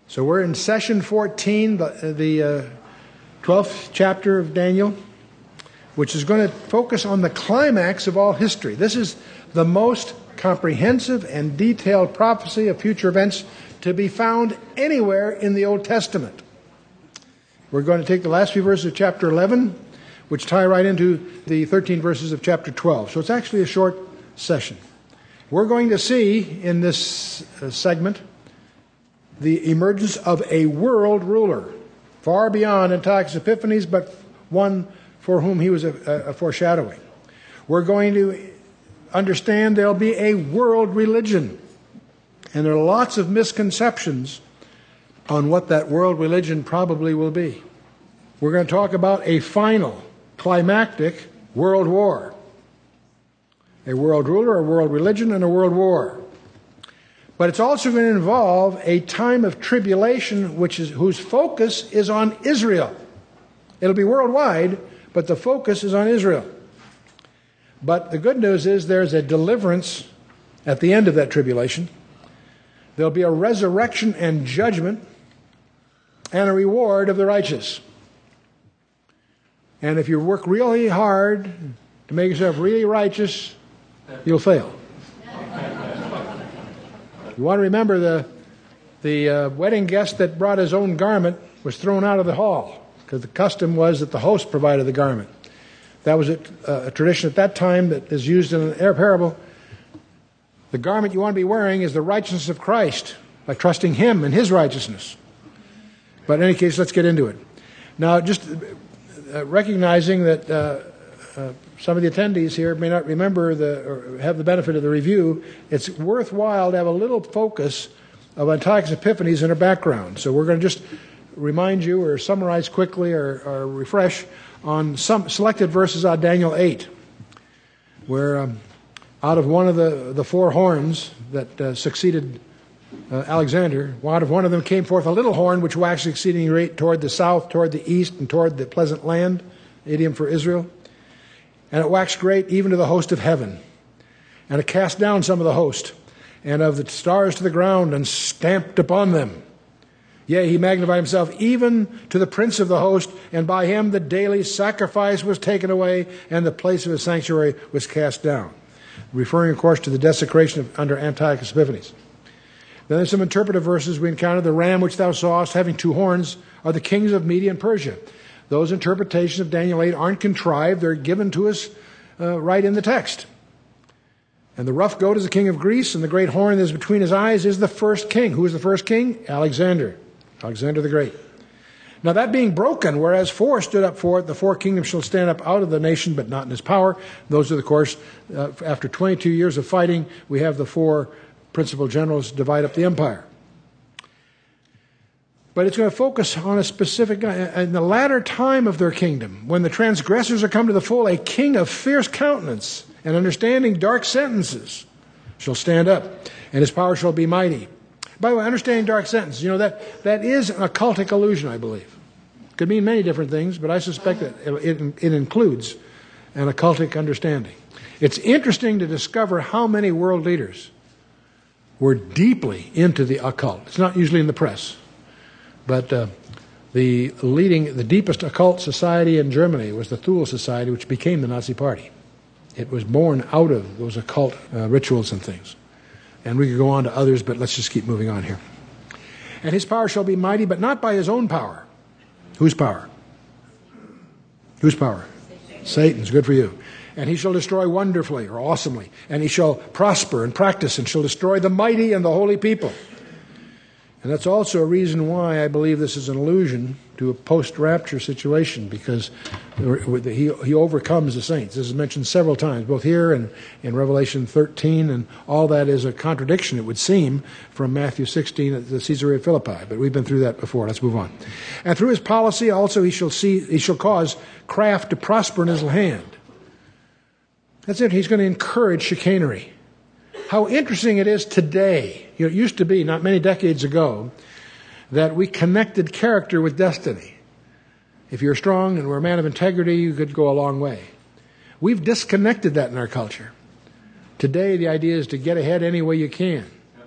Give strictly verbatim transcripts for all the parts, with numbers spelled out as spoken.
So we're in session fourteen, the, the uh, twelfth chapter of Daniel, which is going to focus on the climax of all history. This is the most comprehensive and detailed prophecy of future events to be found anywhere in the Old Testament. We're going to take the last few verses of chapter eleven, which tie right into the thirteen verses of chapter twelve. So it's actually a short session. We're going to see in this uh, segment the emergence of a world ruler, far beyond Antiochus Epiphanes, but one for whom he was a, a foreshadowing. We're going to understand there'll be a world religion, and there are lots of misconceptions on what that world religion probably will be. We're going to talk about a final, climactic world war. A world ruler, a world religion, and a world war. But it's also going to involve a time of tribulation which is, whose focus is on Israel. It'll be worldwide, but the focus is on Israel. But the good news is there's a deliverance at the end of that tribulation. There'll be a resurrection and judgment and a reward of the righteous. And if you work really hard to make yourself really righteous, you'll fail. You want to remember the the uh, wedding guest that brought his own garment was thrown out of the hall because the custom was that the host provided the garment. That was a, uh, a tradition at that time that is used in an air parable. The garment you want to be wearing is the righteousness of Christ, by trusting Him and His righteousness. But in any case, let's get into it. Now, just uh, recognizing that uh, uh, some of the attendees here may not remember the or have the benefit of the review, it's worthwhile to have a little focus of Antiochus Epiphanes in her background. So we're going to just remind you or summarize quickly or, or refresh on some selected verses out of Daniel eight, where um, out of one of the, the four horns that uh, succeeded uh, Alexander, out of one of them came forth a little horn which waxed exceeding great toward the south, toward the east, and toward the pleasant land, idiom for Israel. And it waxed great even to the host of heaven. And it cast down some of the host, and of the stars to the ground, and stamped upon them. Yea, he magnified himself even to the prince of the host, and by him the daily sacrifice was taken away, and the place of his sanctuary was cast down. Referring, of course, to the desecration of, under Antiochus Epiphanes. Then there's some interpretive verses we encounter. The ram which thou sawest having two horns are the kings of Media and Persia. Those interpretations of Daniel eight aren't contrived. They're given to us uh, right in the text. And the rough goat is the king of Greece, and the great horn that is between his eyes is the first king. Who is the first king? Alexander. Alexander the Great. Now that being broken, whereas four stood up for it, the four kingdoms shall stand up out of the nation, but not in his power. Those are, of course, uh, after twenty-two years of fighting, we have the four principal generals divide up the empire. But it's going to focus on a specific, in the latter time of their kingdom, when the transgressors are come to the full, a king of fierce countenance and understanding dark sentences shall stand up, and his power shall be mighty. By the way, understanding dark sentences, you know, that, that is an occultic illusion, I believe. It could mean many different things, but I suspect that it, it includes an occultic understanding. It's interesting to discover how many world leaders were deeply into the occult. It's not usually in the press. But uh, the leading, the deepest occult society in Germany was the Thule Society, which became the Nazi Party. It was born out of those occult uh, rituals and things. And we could go on to others, but let's just keep moving on here. And his power shall be mighty, but not by his own power. Whose power? Whose power? Satan's. Satan's. Good for you. And he shall destroy wonderfully or awesomely. And he shall prosper and practice and shall destroy the mighty and the holy people. And that's also a reason why I believe this is an allusion to a post-rapture situation, because he, he overcomes the saints. This is mentioned several times, both here and in Revelation thirteen, and all that is a contradiction, it would seem, from Matthew sixteen at the Caesarea Philippi. But we've been through that before. Let's move on. And through his policy also he shall see he shall cause craft to prosper in his hand. That's it. He's going to encourage chicanery. How interesting it is today. You know, it used to be, not many decades ago, that we connected character with destiny. If you're strong and were a man of integrity, you could go a long way. We've disconnected that in our culture. Today, the idea is to get ahead any way you can.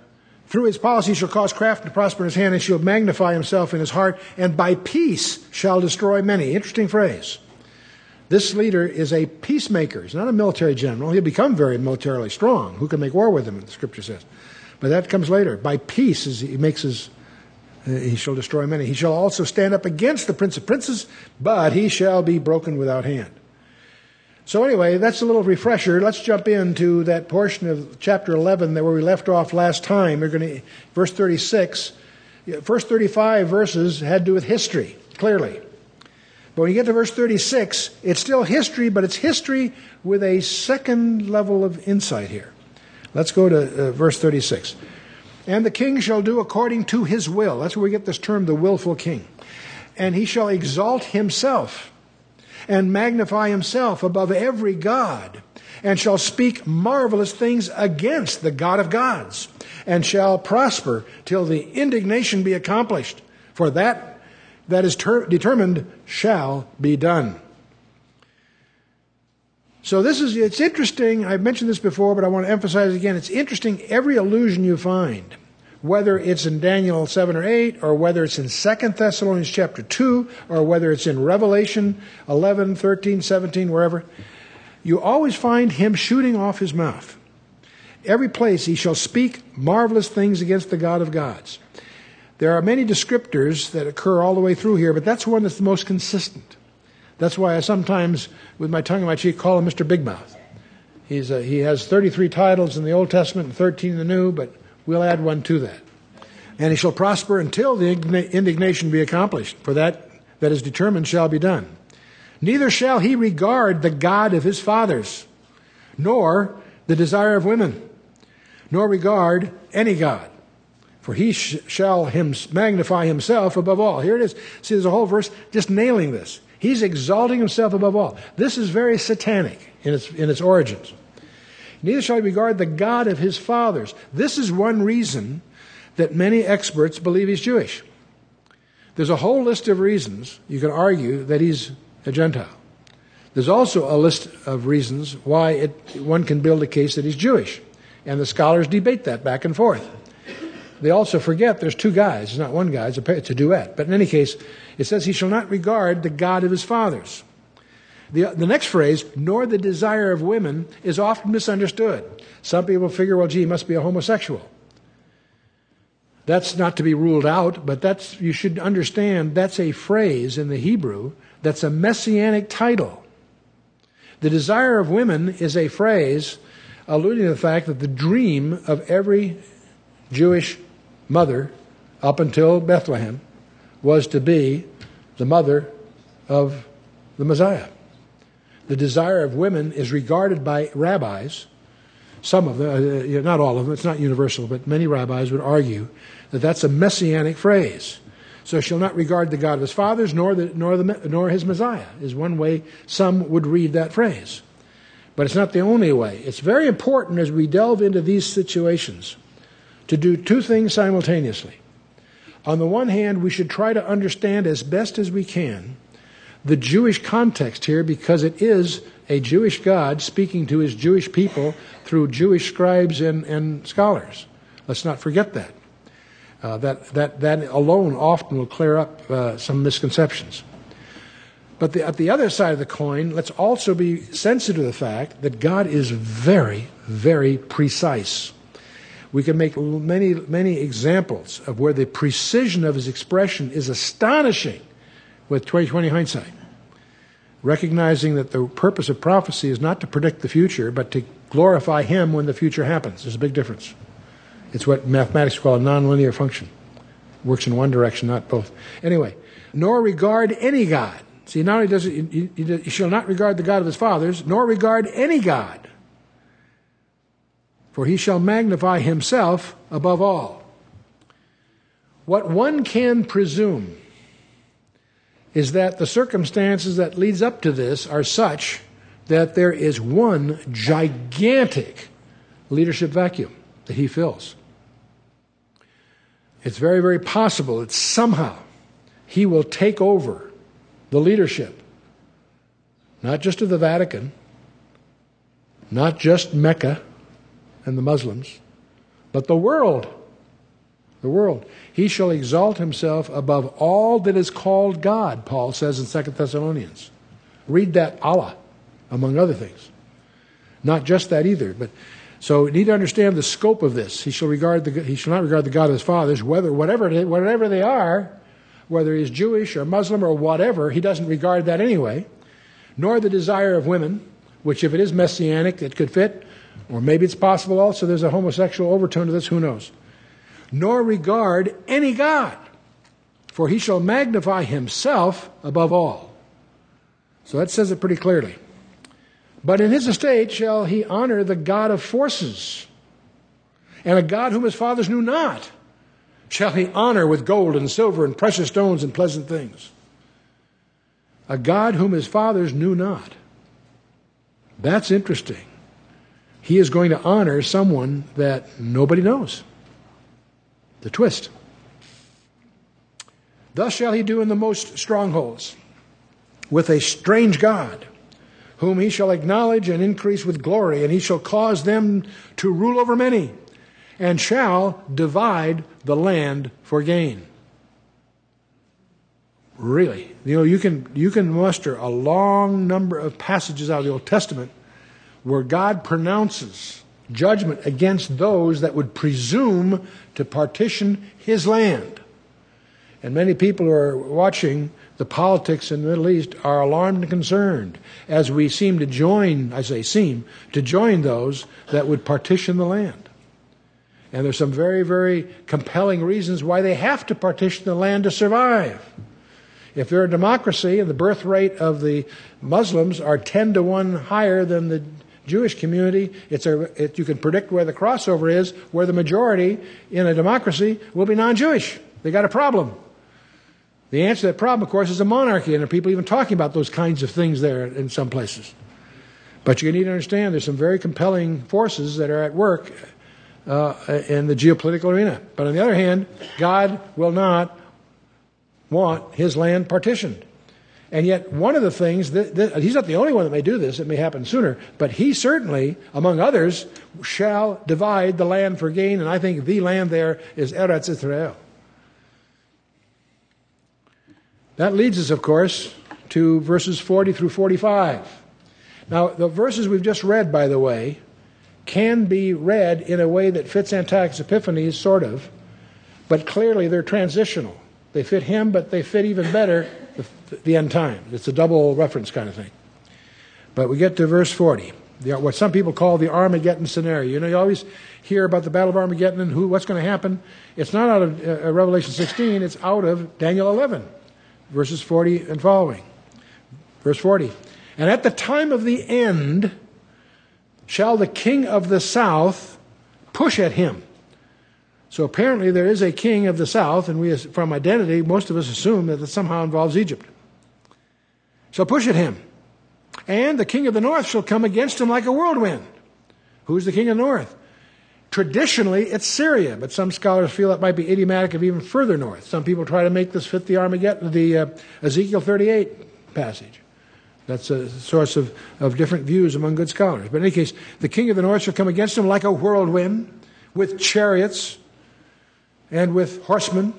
Through his policy shall cause craft to prosper in his hand, and shall magnify himself in his heart, and by peace shall destroy many. Interesting phrase. This leader is a peacemaker. He's not a military general. He'll become very militarily strong. Who can make war with him, the scripture says. But that comes later. By peace is he makes his, uh, he shall destroy many. He shall also stand up against the prince of princes, but he shall be broken without hand. So anyway, that's a little refresher. Let's jump into that portion of chapter eleven where we left off last time. We're going to, verse thirty-six. First thirty-five verses had to do with history, clearly. But when you get to verse thirty-six, it's still history, but it's history with a second level of insight here. Let's go to uh, verse thirty-six. And the king shall do according to his will. That's where we get this term, the willful king. And he shall exalt himself and magnify himself above every god, and shall speak marvelous things against the God of gods, and shall prosper till the indignation be accomplished. For that that is ter- determined shall be done. So this is, it's interesting, I've mentioned this before, but I want to emphasize it again. It's interesting, every allusion you find, whether it's in Daniel seven or eight, or whether it's in Second Thessalonians chapter two, or whether it's in Revelation eleven, thirteen, seventeen, wherever, you always find him shooting off his mouth. Every place he shall speak marvelous things against the God of gods. There are many descriptors that occur all the way through here, but that's one that's the most consistent. That's why I sometimes, with my tongue in my cheek, call him Mister Big Mouth. He's a, he has thirty-three titles in the Old Testament and thirteen in the New, but we'll add one to that. And he shall prosper until the indignation be accomplished, for that that is determined shall be done. Neither shall he regard the God of his fathers, nor the desire of women, nor regard any God. For he sh- shall him magnify himself above all. Here it is. See, there's a whole verse just nailing this. He's exalting himself above all. This is very satanic in its, in its origins. Neither shall he regard the God of his fathers. This is one reason that many experts believe he's Jewish. There's a whole list of reasons you can argue that he's a Gentile. There's also a list of reasons why it, one can build a case that he's Jewish. And the scholars debate that back and forth. They also forget there's two guys. It's not one guy, it's a, it's a duet. But in any case, it says he shall not regard the God of his fathers. The, the next phrase, nor the desire of women, is often misunderstood. Some people figure, well, gee, he must be a homosexual. That's not to be ruled out, but that's, you should understand that's a phrase in the Hebrew that's a messianic title. The desire of women is a phrase alluding to the fact that the dream of every Jewish mother up until Bethlehem was to be the mother of the Messiah. The desire of women is regarded by rabbis, some of them, uh, not all of them, it's not universal, but many rabbis would argue that that's a messianic phrase. So shall not regard the God of his fathers, nor the, nor the, nor his Messiah, is one way some would read that phrase. But it's not the only way. It's very important as we delve into these situations to do two things simultaneously. On the one hand, we should try to understand as best as we can the Jewish context here, because it is a Jewish God speaking to his Jewish people through Jewish scribes and, and scholars. Let's not forget that. Uh, that, that, that alone often will clear up uh, some misconceptions. But the, at the other side of the coin, let's also be sensitive to the fact that God is very, very precise. We can make many, many examples of where the precision of his expression is astonishing with twenty twenty hindsight, recognizing that the purpose of prophecy is not to predict the future, but to glorify him when the future happens. There's a big difference. It's what mathematics call a nonlinear function. It works in one direction, not both. Anyway, nor regard any God. See, not only does it, you, you, you shall not regard the God of his fathers, nor regard any God. For he shall magnify himself above all. What one can presume is that the circumstances that leads up to this are such that there is one gigantic leadership vacuum that he fills. It's very, very possible that somehow he will take over the leadership, not just of the Vatican, not just Mecca and the Muslims, but the world. the world. He shall exalt himself above all that is called God, Paul says in Second Thessalonians. Read that Allah, among other things. Not just that either, but so you need to understand the scope of this. He shall regard the he shall not regard the God of his fathers, whether whatever it is, whatever they are, whether he's Jewish or Muslim or whatever, he doesn't regard that anyway. Nor the desire of women, which if it is messianic, it could fit, or maybe it's possible also there's a homosexual overtone to this, who knows. Nor regard any God, for he shall magnify himself above all. So that says it pretty clearly. But in his estate shall he honor the God of forces, and a God whom his fathers knew not shall he honor with gold and silver and precious stones and pleasant things. A God whom his fathers knew not. That's interesting. He is going to honor someone that nobody knows. The twist. Thus shall he do in the most strongholds, with a strange God, whom he shall acknowledge and increase with glory, and he shall cause them to rule over many, and shall divide the land for gain. Really, you know, you can you can muster a long number of passages out of the Old Testament where God pronounces judgment against those that would presume to partition his land. And many people who are watching the politics in the Middle East are alarmed and concerned as we seem to join, I say seem, to join those that would partition the land. And there's some very, very compelling reasons why they have to partition the land to survive. If they're a democracy and the birth rate of the Muslims are ten to one higher than the Jewish community, it's a, it, you can predict where the crossover is, where the majority in a democracy will be non-Jewish. They got a problem. The answer to that problem, of course, is a monarchy, and there are people even talking about those kinds of things there in some places. But you need to understand there's some very compelling forces that are at work uh, in the geopolitical arena. But on the other hand, God will not want his land partitioned. And yet one of the things, that, that, he's not the only one that may do this, it may happen sooner, but he certainly, among others, shall divide the land for gain, and I think the land there is Eretz Israel. That leads us, of course, to verses forty through forty-five. Now, the verses we've just read, by the way, can be read in a way that fits Antiochus Epiphanes, sort of, but clearly they're transitional. They fit him, but they fit even better the, the end time. It's a double reference kind of thing. But we get to verse forty, the, what some people call the Armageddon scenario. You know, you always hear about the Battle of Armageddon and who, what's going to happen. It's not out of uh, Revelation sixteen, it's out of Daniel eleven. Verses forty and following. Verse forty. And at the time of the end shall the king of the south push at him. So apparently there is a king of the south, and we, from identity, most of us assume that it somehow involves Egypt. Shall push at him. And the king of the north shall come against him like a whirlwind. Who's the king of the north? Traditionally, it's Syria, but some scholars feel that might be idiomatic of even further north. Some people try to make this fit the Armageddon, the uh, Ezekiel thirty-eight passage. That's a source of, of different views among good scholars. But in any case, the king of the north shall come against him like a whirlwind, with chariots and with horsemen.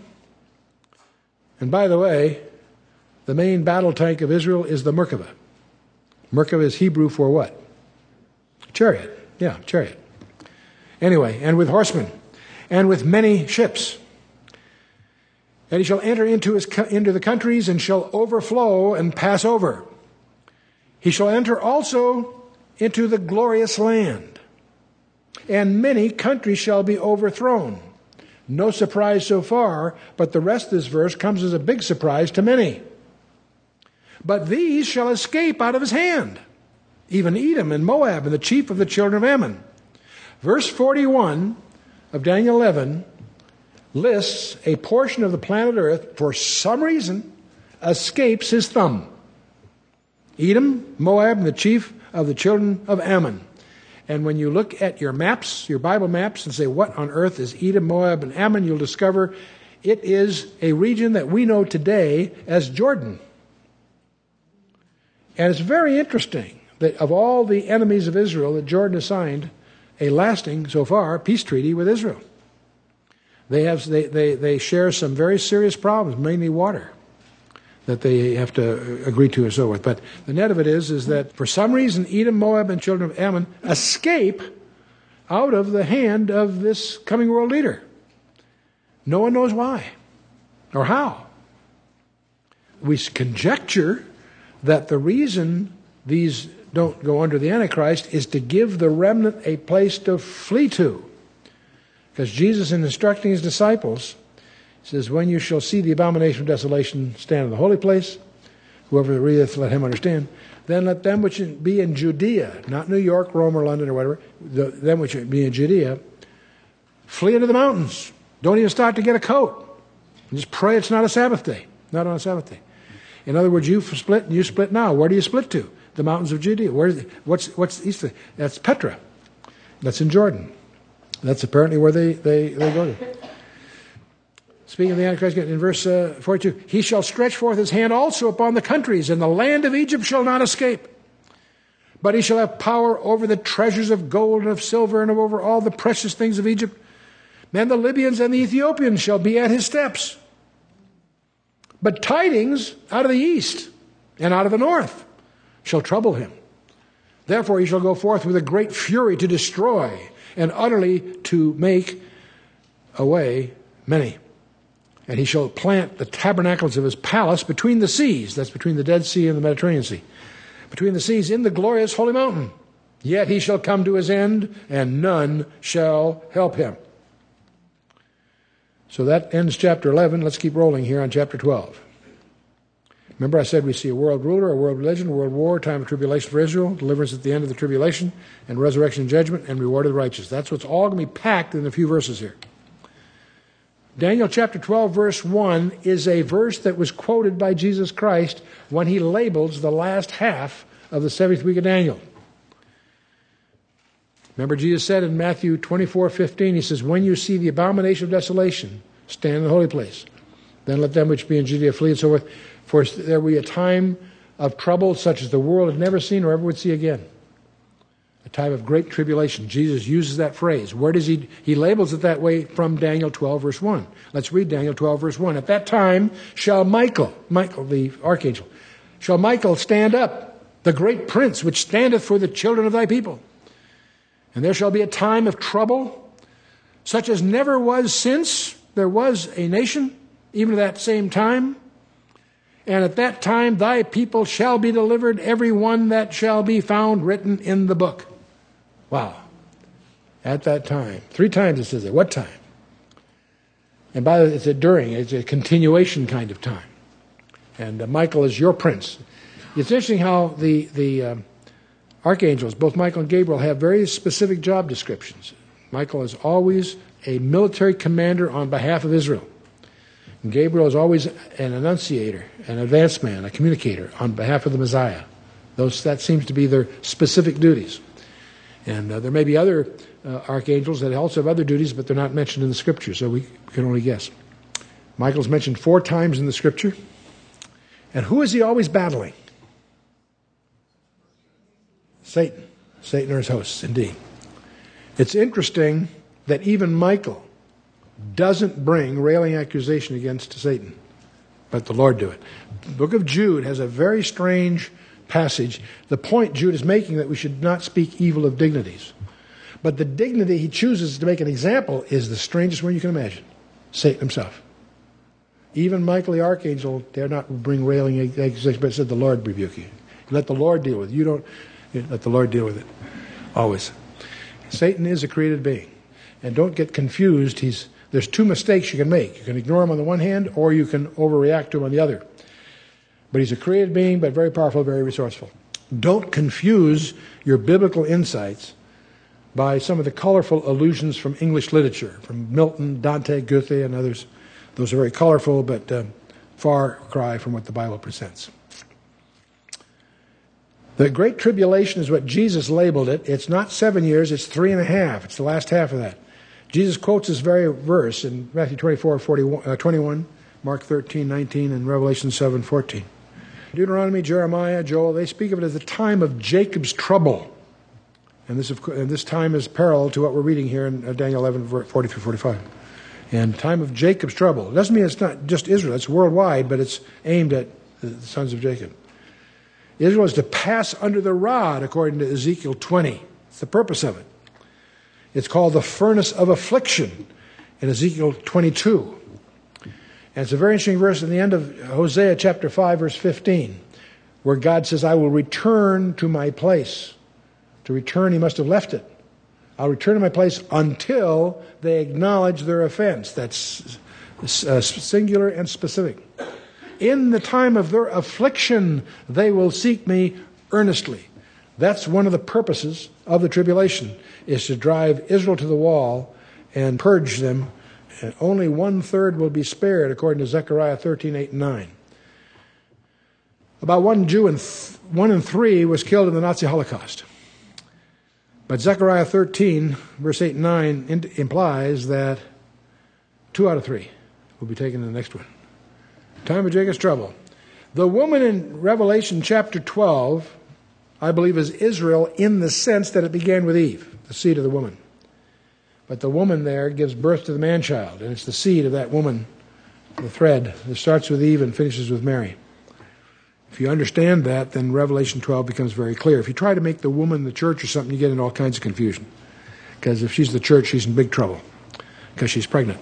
And by the way, the main battle tank of Israel is the Merkava. Merkava is Hebrew for what? Chariot. Yeah, chariot. Anyway, and with horsemen, and with many ships. And he shall enter into, his, into the countries, and shall overflow and pass over. He shall enter also into the glorious land, and many countries shall be overthrown. No surprise so far, but the rest of this verse comes as a big surprise to many. But these shall escape out of his hand, even Edom and Moab and the chief of the children of Ammon. Verse forty-one of Daniel eleven lists a portion of the planet Earth, for some reason, escapes his thumb. Edom, Moab, and the chief of the children of Ammon. And when you look at your maps, your Bible maps, and say, what on earth is Edom, Moab, and Ammon, you'll discover it is a region that we know today as Jordan. And it's very interesting that of all the enemies of Israel, that Jordan has signed a lasting, so far, peace treaty with Israel. They have they, they, they share some very serious problems, mainly water, that they have to agree to and so forth. But the net of it is, is that for some reason, Edom, Moab, and children of Ammon escape out of the hand of this coming world leader. No one knows why or how. We conjecture that the reason these don't go under the Antichrist is to give the remnant a place to flee to. Because Jesus, in instructing his disciples, says, when you shall see the abomination of desolation stand in the holy place, whoever readeth, let him understand. Then let them which be in Judea, not New York, Rome, or London, or whatever, the, them which be in Judea, flee into the mountains. Don't even start to get a coat. Just pray it's not a Sabbath day, not on a Sabbath day. In other words, you split, and you split now. Where do you split to? The mountains of Judea. Where is it? What's what's east of? That's Petra. That's in Jordan. That's apparently where they, they, they go to. Speaking of the Antichrist, in verse uh, forty-two, he shall stretch forth his hand also upon the countries, and the land of Egypt shall not escape. But he shall have power over the treasures of gold and of silver and over all the precious things of Egypt. And the Libyans and the Ethiopians shall be at his steps. But tidings out of the east and out of the north shall trouble him. Therefore he shall go forth with a great fury to destroy and utterly to make away many. And he shall plant the tabernacles of his palace between the seas. That's between the Dead Sea and the Mediterranean Sea. Between the seas in the glorious holy mountain. Yet he shall come to his end, and none shall help him. So that ends chapter eleven. Let's keep rolling here on chapter twelve. Remember I said we see a world ruler, a world religion, a world war, time of tribulation for Israel, deliverance at the end of the tribulation, and resurrection and judgment, and reward of the righteous. That's what's all going to be packed in a few verses here. Daniel chapter twelve, verse one is a verse that was quoted by Jesus Christ when he labels the last half of the seventh week of Daniel. Remember Jesus said in Matthew twenty-four fifteen, he says, when you see the abomination of desolation, stand in the holy place. Then let them which be in Judea flee and so forth. For there will be a time of trouble such as the world had never seen or ever would see again. A time of great tribulation. Jesus uses that phrase. Where does he, he labels it that way from Daniel twelve, verse one. Let's read Daniel twelve, verse one. At that time shall Michael, Michael the archangel, shall Michael stand up, the great prince which standeth for the children of thy people. And there shall be a time of trouble, such as never was since there was a nation, even at that same time. And at that time thy people shall be delivered, every one that shall be found written in the book. Wow. At that time. Three times it says it. What time? And by the way, it's a during. It's a continuation kind of time. And uh, Michael is your prince. It's interesting how the, the um, archangels, both Michael and Gabriel, have very specific job descriptions. Michael is always a military commander on behalf of Israel. And Gabriel is always an annunciator, an advance man, a communicator on behalf of the Messiah. Those, that seems to be their specific duties. And uh, there may be other uh, archangels that also have other duties, but they're not mentioned in the Scripture, so we can only guess. Michael's mentioned four times in the Scripture. And who is he always battling? Satan. Satan or his hosts, indeed. It's interesting that even Michael doesn't bring railing accusation against Satan, but the Lord do it. The book of Jude has a very strange passage. The point Jude is making that we should not speak evil of dignities. But the dignity he chooses to make an example is the strangest one you can imagine. Satan himself. Even Michael the archangel dare not bring railing accusation, but said the Lord rebuke you. Let the Lord deal with it. You don't let the Lord deal with it. Always. Satan is a created being. And don't get confused. He's There's two mistakes you can make. You can ignore him on the one hand, or you can overreact to him on the other. But he's a created being, but very powerful, very resourceful. Don't confuse your biblical insights by some of the colorful allusions from English literature, from Milton, Dante, Goethe, and others. Those are very colorful, but uh, far cry from what the Bible presents. The Great Tribulation is what Jesus labeled it. It's not seven years, it's three and a half. It's the last half of that. Jesus quotes this very verse in Matthew twenty-four, forty-one, uh, twenty-one, Mark thirteen, nineteen, and Revelation seven, fourteen. Deuteronomy, Jeremiah, Joel, they speak of it as the time of Jacob's trouble. And this, and this time is parallel to what we're reading here in Daniel eleven, forty through forty-five. And time of Jacob's trouble. It doesn't mean it's not just Israel. It's worldwide, but it's aimed at the sons of Jacob. Israel is to pass under the rod, according to Ezekiel twenty. It's the purpose of it. It's called the furnace of affliction in Ezekiel twenty-two. And it's a very interesting verse in the end of Hosea chapter five, verse fifteen, where God says, I will return to my place. To return, he must have left it. I'll return to my place until they acknowledge their offense. That's uh, singular and specific. In the time of their affliction, they will seek me earnestly. That's one of the purposes of the tribulation, is to drive Israel to the wall and purge them. And only one third will be spared, according to Zechariah thirteen, eight, and nine. About one Jew in th- one in three was killed in the Nazi Holocaust. But Zechariah thirteen, verse eight and nine, in- implies that two out of three will be taken in the next one. Time of Jacob's trouble. The woman in Revelation chapter twelve, I believe, is Israel in the sense that it began with Eve, the seed of the woman. But the woman there gives birth to the man-child, and it's the seed of that woman, the thread, that starts with Eve and finishes with Mary. If you understand that, then Revelation twelve becomes very clear. If you try to make the woman the church or something, you get into all kinds of confusion. Because if she's the church, she's in big trouble, because she's pregnant.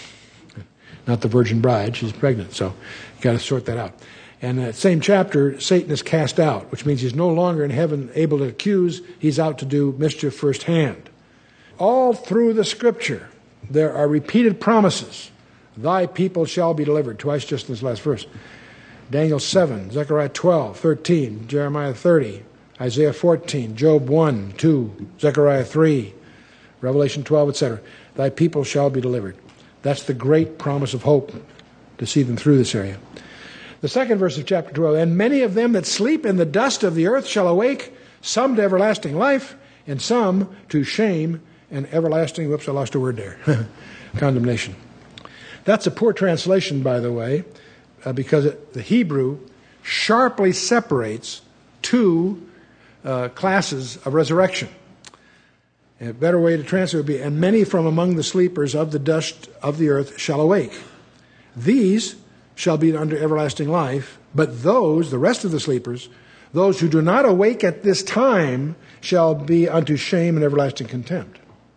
Not the virgin bride, she's pregnant, so you've got to sort that out. And in that same chapter, Satan is cast out, which means he's no longer in heaven able to accuse, he's out to do mischief firsthand. All through the Scripture, there are repeated promises. Thy people shall be delivered, twice just in this last verse. Daniel seven, Zechariah twelve, thirteen, Jeremiah thirty, Isaiah fourteen, Job one, two, Zechariah three, Revelation twelve, et cetera. Thy people shall be delivered. That's the great promise of hope to see them through this area. The second verse of chapter twelve, and many of them that sleep in the dust of the earth shall awake, some to everlasting life, and some to shame and everlasting, whoops, I lost a word there, condemnation. That's a poor translation, by the way, uh, because it, the Hebrew sharply separates two uh, classes of resurrection. A better way to translate would be, and many from among the sleepers of the dust of the earth shall awake. These shall be under everlasting life, but those, the rest of the sleepers, those who do not awake at this time, shall be unto shame and everlasting contempt.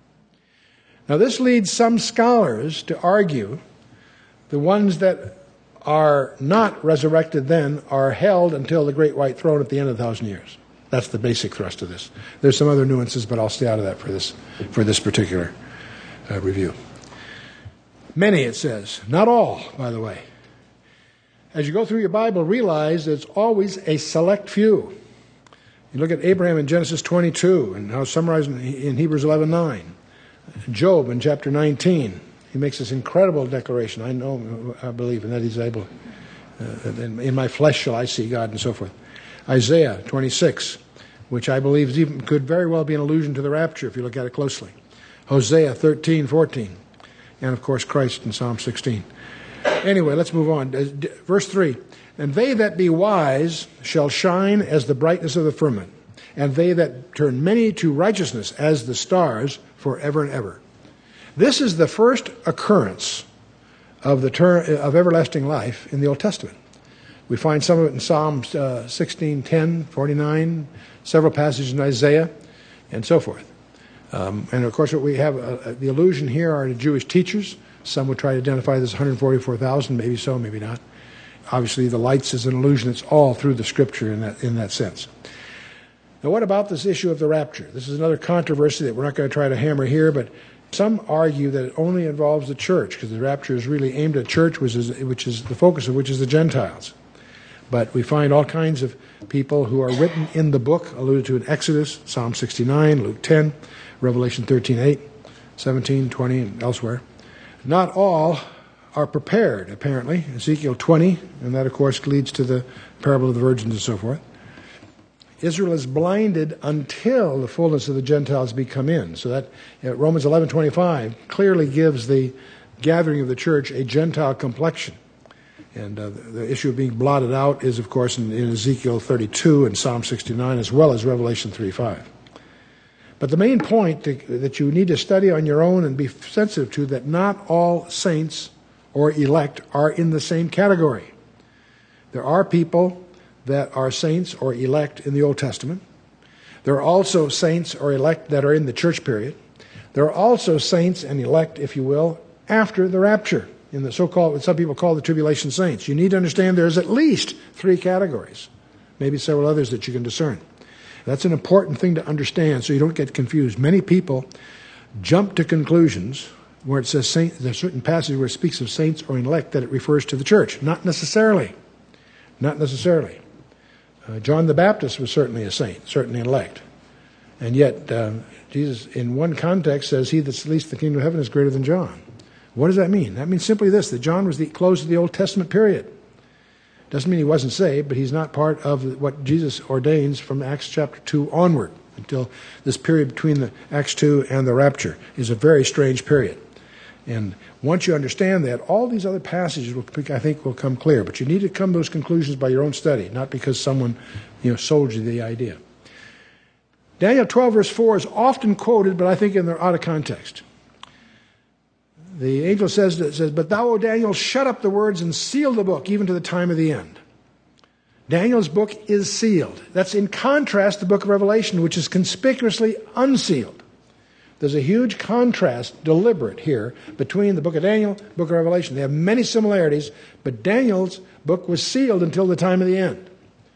Now this leads some scholars to argue the ones that are not resurrected then are held until the great white throne at the end of the thousand years. That's the basic thrust of this. There's some other nuances, but I'll stay out of that for this for this particular uh, review. Many, it says. Not all, by the way. As you go through your Bible, realize it's always a select few. You look at Abraham in Genesis twenty-two, and how it's summarized in Hebrews eleven nine. Job in chapter nineteen. He makes this incredible declaration. I know, I believe, and that he's able, uh, in, in my flesh shall I see God, and so forth. Isaiah twenty-six, which I believe is even, could very well be an allusion to the rapture if you look at it closely. Hosea thirteen fourteen. And, of course, Christ in Psalm sixteen. Anyway, let's move on. Verse three. And they that be wise shall shine as the brightness of the firmament, and they that turn many to righteousness as the stars forever and ever. This is the first occurrence of the term of everlasting life in the Old Testament. We find some of it in Psalms uh, sixteen, ten, forty-nine, several passages in Isaiah, and so forth. Um, and of course, what we have, uh, the allusion here are to Jewish teachers. Some would try to identify this one hundred forty-four thousand, maybe so, maybe not. Obviously, the lights is an allusion. It's all through the Scripture in that in that sense. Now, what about this issue of the rapture? This is another controversy that we're not going to try to hammer here, but some argue that it only involves the church, because the rapture is really aimed at church, which is, which is the focus of which is the Gentiles. But we find all kinds of people who are written in the book, alluded to in Exodus, Psalm sixty-nine, Luke ten, Revelation thirteen eight, seventeen, twenty, and elsewhere. Not all are prepared, apparently. Ezekiel twenty, and that, of course, leads to the parable of the virgins and so forth. Israel is blinded until the fullness of the Gentiles be come in. So that uh, Romans eleven twenty-five clearly gives the gathering of the church a Gentile complexion. And uh, the, the issue of being blotted out is, of course, in, in Ezekiel thirty-two and Psalm sixty-nine, as well as Revelation three five. But the main point that you need to study on your own and be sensitive to, that not all saints or elect are in the same category. There are people that are saints or elect in the Old Testament. There are also saints or elect that are in the church period. There are also saints and elect, if you will, after the rapture, in the so-called, what some people call the tribulation saints. You need to understand there's at least three categories, maybe several others that you can discern. That's an important thing to understand so you don't get confused. Many people jump to conclusions where it says saint, there's certain passages where it speaks of saints or elect that it refers to the church. Not necessarily. Not necessarily. Uh, John the Baptist was certainly a saint, certainly an elect. And yet, uh, Jesus, in one context, says, he that's least in the kingdom of heaven is greater than John. What does that mean? That means simply this, that John was the close of the Old Testament period. Doesn't mean he wasn't saved, but he's not part of what Jesus ordains from Acts chapter two onward, until this period between the Acts two and the rapture is a very strange period. And once you understand that, all these other passages, will, I think, will come clear. But you need to come to those conclusions by your own study, not because someone, you know, sold you the idea. Daniel twelve, verse four is often quoted, but I think in they're out of context. The angel says, says, but thou, O Daniel, shut up the words and seal the book, even to the time of the end. Daniel's book is sealed. That's in contrast to the book of Revelation, which is conspicuously unsealed. There's a huge contrast, deliberate here, between the book of Daniel and the book of Revelation. They have many similarities, but Daniel's book was sealed until the time of the end.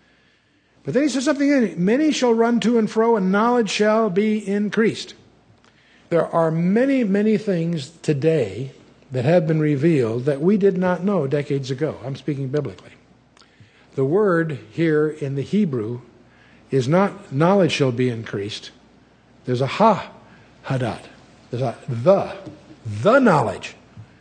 But then he says something in it. Many shall run to and fro, and knowledge shall be increased. There are many, many things today that have been revealed that we did not know decades ago. I'm speaking biblically. The word here in the Hebrew is not knowledge shall be increased. There's a ha, hadat. There's a the. The knowledge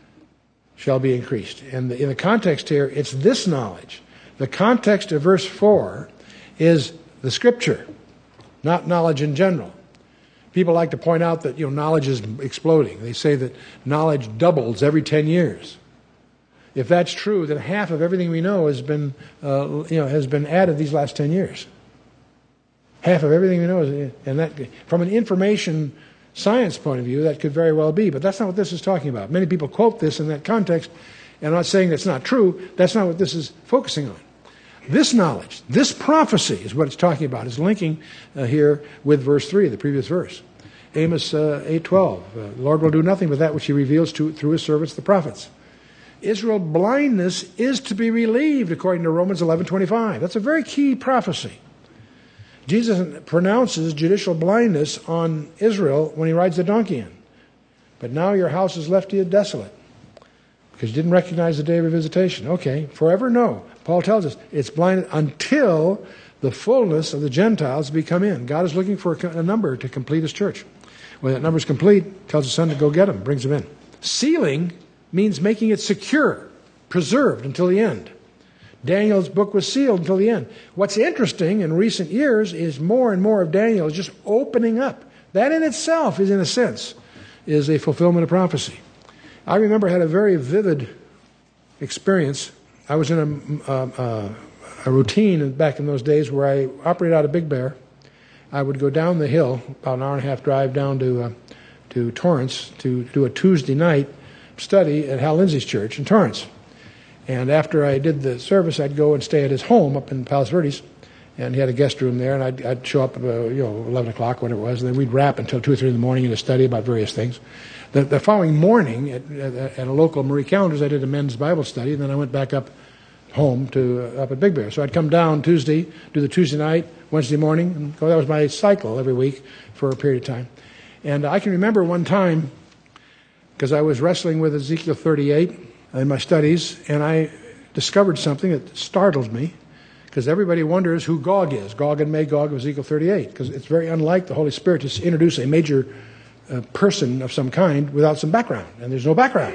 shall be increased. And in the context here, it's this knowledge. The context of verse four is the Scripture, not knowledge in general. People like to point out that, you know, knowledge is exploding. They say that knowledge doubles every ten years. If that's true, then half of everything we know has been, uh, you know, has been added these last ten years. Half of everything we know is, and that, from an information science point of view, that could very well be. But that's not what this is talking about. Many people quote this in that context, and I'm not saying that's not true. That's not what this is focusing on. This knowledge, this prophecy is what it's talking about. It's linking uh, here with verse three, the previous verse. Amos uh, eight twelve, uh, the Lord will do nothing but that which he reveals to, through his servants, the prophets. Israel's blindness is to be relieved, according to Romans eleven twenty-five. That's a very key prophecy. Jesus pronounces judicial blindness on Israel when he rides the donkey in. But now your house is left to you desolate, because you didn't recognize the day of your visitation. Okay, forever? No. Paul tells us it's blinded until the fullness of the Gentiles be come in. God is looking for a number to complete his church. When that number is complete, tells his son to go get them, brings them in. Sealing means making it secure, preserved until the end. Daniel's book was sealed until the end. What's interesting in recent years is more and more of Daniel is just opening up. That in itself is, in a sense, is a fulfillment of prophecy. I remember I had a very vivid experience. I was in a, a, a routine back in those days where I operated out of Big Bear. I would go down the hill, about an hour and a half drive down to uh, to Torrance to do a Tuesday night study at Hal Lindsey's church in Torrance. And after I did the service, I'd go and stay at his home up in Palos Verdes, and he had a guest room there. And I'd, I'd show up, uh, you know, eleven o'clock, whatever it was, and then we'd wrap until two or three in the morning in a study about various things. The, the following morning, at, at, at a local Marie Callender's, I did a men's Bible study, and then I went back up home to uh, up at Big Bear. So I'd come down Tuesday, do the Tuesday night, Wednesday morning, and go, that was my cycle every week for a period of time. And I can remember one time, because I was wrestling with Ezekiel thirty-eight in my studies, and I discovered something that startled me, because everybody wonders who Gog is, Gog and Magog of Ezekiel thirty-eight, because it's very unlike the Holy Spirit to introduce a major uh, person of some kind without some background, and there's no background.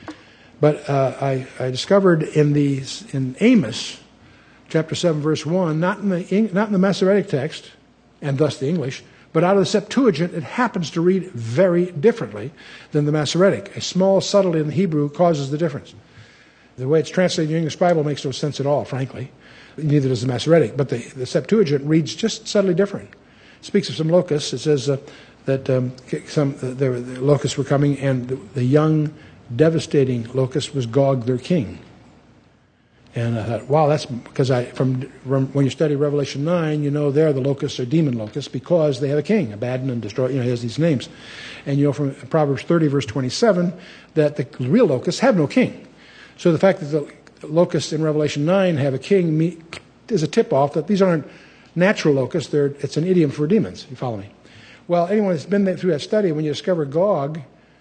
But uh, I, I discovered in the in Amos, chapter seven, verse one, not in the not in the Masoretic text, and thus the English, but out of the Septuagint, it happens to read very differently than the Masoretic. A small subtlety in the Hebrew causes the difference. The way it's translated in the English Bible makes no sense at all, frankly. Neither does the Masoretic. But the, the Septuagint reads just subtly different. It speaks of some locusts. It says, uh, that um, some the, the locusts were coming, and the, the young, devastating locust was Gog, their king. And I thought, wow, that's because I from, from when you study Revelation nine, you know there the locusts are demon locusts because they have a king, Abaddon and destroy. You know, he has these names, and you know from Proverbs thirty verse twenty-seven that the real locusts have no king. So the fact that the locusts in Revelation nine have a king is a tip-off that these aren't natural locusts. They're, it's an idiom for demons. You follow me? Well, anyone that's been through that study, when you discover Gog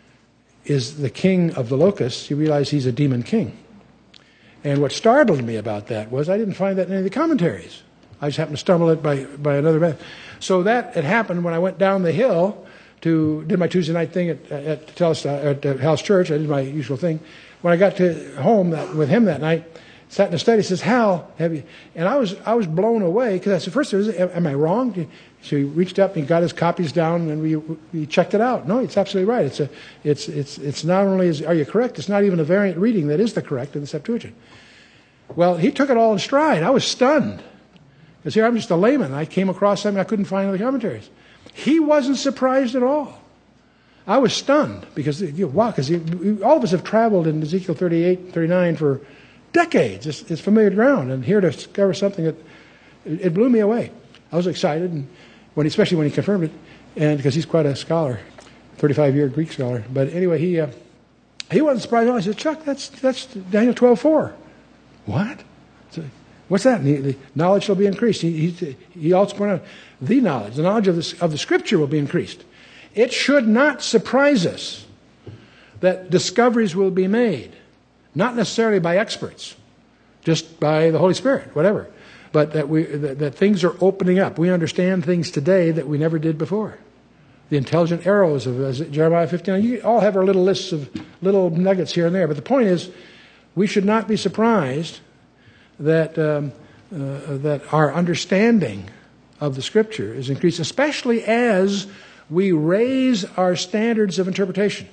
is the king of the locusts, you realize he's a demon king. And what startled me about that was I didn't find that in any of the commentaries. I just happened to stumble it by, by another man. So that had happened when I went down the hill to did my Tuesday night thing at at, Telesta, at, at Hal's church. I did my usual thing. When I got to home that, with him that night, sat in a study. He says, "Hal, have you?" And I was I was blown away because I said, "First, am I wrong?" So he reached up and he got his copies down and we we checked it out. No, it's absolutely right. It's a it's it's it's not only is are you correct? It's not even a variant reading that is the correct in the Septuagint. Well, he took it all in stride. I was stunned. Because here I'm just a layman. I came across something I couldn't find in the commentaries. He wasn't surprised at all. I was stunned because, you know, wow, because all of us have traveled in Ezekiel thirty-eight, thirty-nine for decades. It's, it's familiar ground. And here to discover something that, it blew me away. I was excited, and when, especially when he confirmed it, and because he's quite a scholar, thirty-five-year Greek scholar. But anyway, he uh, he wasn't surprised at all. He said, "Chuck, that's, that's Daniel twelve four. What? So, what's that? The, the knowledge shall be increased. He, he, he also pointed out the knowledge, the knowledge of the, of the Scripture will be increased. It should not surprise us that discoveries will be made, not necessarily by experts, just by the Holy Spirit, whatever, but that we that, that things are opening up. We understand things today that we never did before. The intelligent arrows of as Jeremiah fifty-nine. You all have our little lists of little nuggets here and there, but the point is, we should not be surprised that um, uh, that our understanding of the Scripture is increased, especially as we raise our standards of interpretation.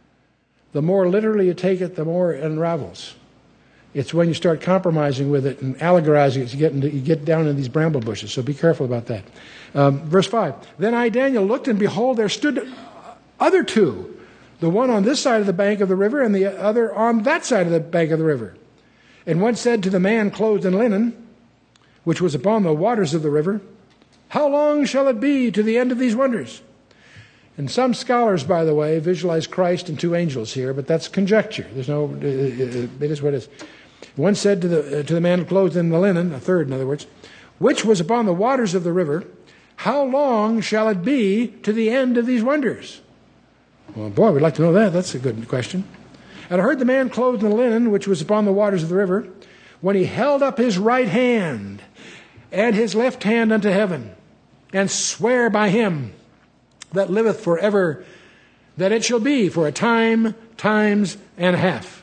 The more literally you take it, the more it unravels. It's when you start compromising with it and allegorizing it, you get, into, you get down in these bramble bushes. So be careful about that. Um, verse five. Then I, Daniel, looked, and behold, there stood other two. The one on this side of the bank of the river, and the other on that side of the bank of the river. And one said to the man clothed in linen, which was upon the waters of the river, "How long shall it be to the end of these wonders?" And some scholars, by the way, visualize Christ and two angels here, but that's conjecture. There's no, it is what it is. One said to the to the man clothed in the linen, a third in other words, which was upon the waters of the river, "How long shall it be to the end of these wonders?" Well, boy, we'd like to know that. That's a good question. And I heard the man clothed in linen, which was upon the waters of the river, when he held up his right hand and his left hand unto heaven, and swear by him that liveth forever, that it shall be for a time, times, and a half.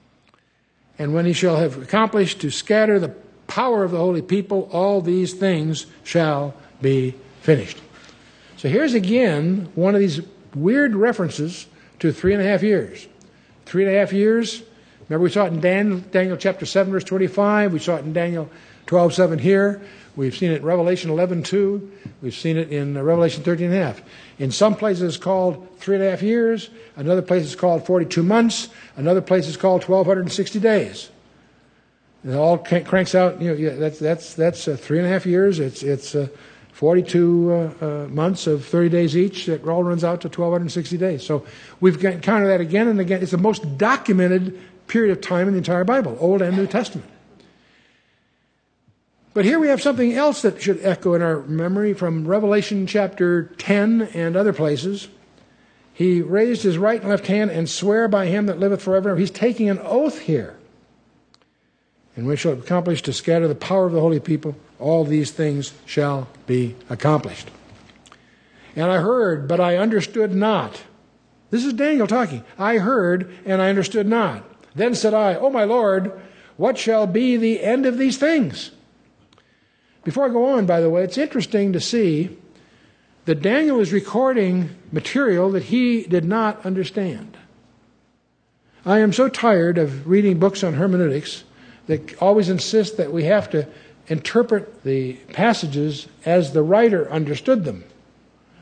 And when he shall have accomplished to scatter the power of the holy people, all these things shall be finished. So here's again one of these weird references to three and a half years. Three and a half years. Remember we saw it in Daniel, Daniel chapter seven, verse twenty-five. We saw it in Daniel twelve seven here. We've seen it in Revelation eleven two. We've seen it in Revelation thirteen and a half. In some places it's called three and a half years. Another place is called forty-two months. Another place is called twelve sixty days. It all cranks out. You know, yeah, that's that's that's uh, three and a half years. It's it's uh, forty-two uh, uh, months of thirty days each. It all runs out to twelve sixty days. So we've encountered that again and again. It's the most documented period of time in the entire Bible, Old and New Testament. But here we have something else that should echo in our memory from Revelation chapter ten and other places. He raised his right and left hand and swear by him that liveth forever. He's taking an oath here. And we shall accomplish to scatter the power of the holy people. All these things shall be accomplished. And I heard, but I understood not. This is Daniel talking. I heard, and I understood not. Then said I, O my Lord, what shall be the end of these things? Before I go on, by the way, it's interesting to see that Daniel is recording material that he did not understand. I am so tired of reading books on hermeneutics that always insist that we have to interpret the passages as the writer understood them.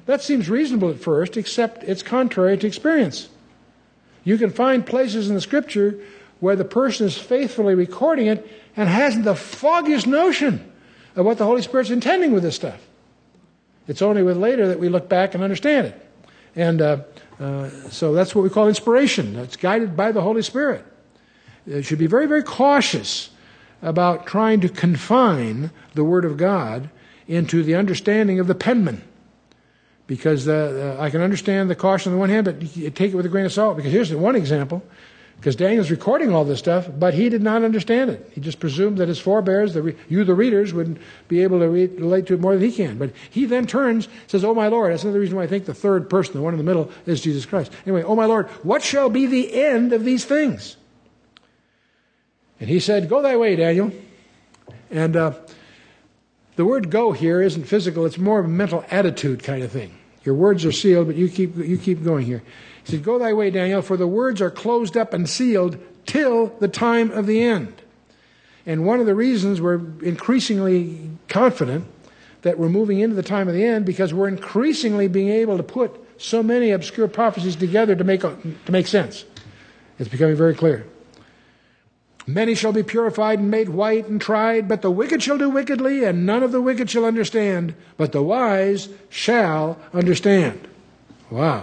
That seems reasonable at first, except it's contrary to experience. You can find places in the Scripture where the person is faithfully recording it and hasn't the foggiest notion of what the Holy Spirit's intending with this stuff. It's only with later that we look back and understand it. And uh, uh, so that's what we call inspiration. It's guided by the Holy Spirit. It should be very, very cautious about trying to confine the Word of God into the understanding of the penman. Because uh, uh, I can understand the caution on the one hand, but you take it with a grain of salt. Because here's one example. Because Daniel's recording all this stuff, but he did not understand it. He just presumed that his forebears, the re- you the readers, would be able to re- relate to it more than he can. But he then turns, says, "Oh my Lord." That's another reason why I think the third person, the one in the middle, is Jesus Christ. Anyway, "Oh my Lord, what shall be the end of these things?" And he said, "Go thy way, Daniel." And uh, the word "go" here isn't physical; it's more of a mental attitude kind of thing. Your words are sealed, but you keep you keep going here. He said, "Go thy way, Daniel, for the words are closed up and sealed till the time of the end." And one of the reasons we're increasingly confident that we're moving into the time of the end, because we're increasingly being able to put so many obscure prophecies together to make to make sense. It's becoming very clear. "Many shall be purified and made white and tried, but the wicked shall do wickedly, and none of the wicked shall understand, but the wise shall understand." Wow.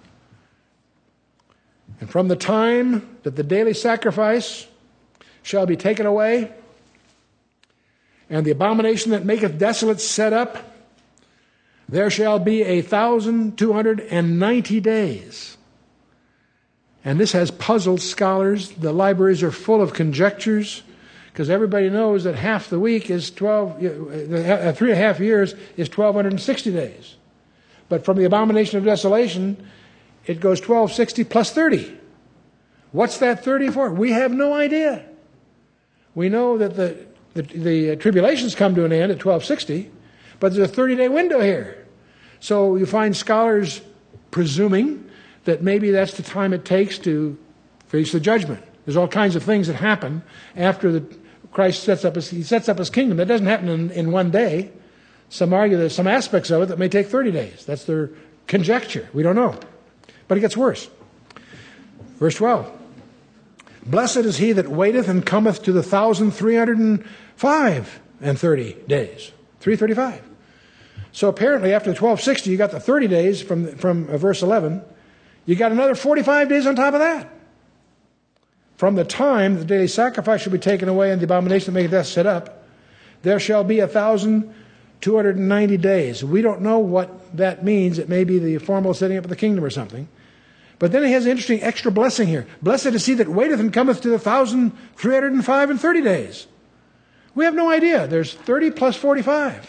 "And from the time that the daily sacrifice shall be taken away, and the abomination that maketh desolate set up, there shall be a thousand two hundred and ninety days." And this has puzzled scholars. The libraries are full of conjectures, because everybody knows that half the week is twelve, uh, three and a half years is twelve sixty days. But from the abomination of desolation, it goes twelve sixty plus thirty. What's that thirty for? We have no idea. We know that the, the, the tribulations come to an end at twelve sixty, but there's a thirty-day window here. So you find scholars presuming that maybe that's the time it takes to face the judgment. There's all kinds of things that happen after the, Christ sets up his, he sets up his kingdom. That doesn't happen in, in one day. Some argue there's some aspects of it that may take thirty days. That's their conjecture. We don't know. But it gets worse. Verse twelve. "Blessed is he that waiteth and cometh to the thousand three hundred and five and thirty days." three thirty-five. So apparently after the twelve sixty, you got the thirty days from, from uh, verse eleven. You got another forty-five days on top of that. "From the time the daily sacrifice shall be taken away and the abomination that maketh death set up, there shall be a thousand two hundred and ninety days." We don't know what that means. It may be the formal setting up of the kingdom or something. But then he has an interesting extra blessing here. "Blessed is he that waiteth and cometh to the thousand three hundred and five and thirty days." We have no idea. There's thirty plus forty-five.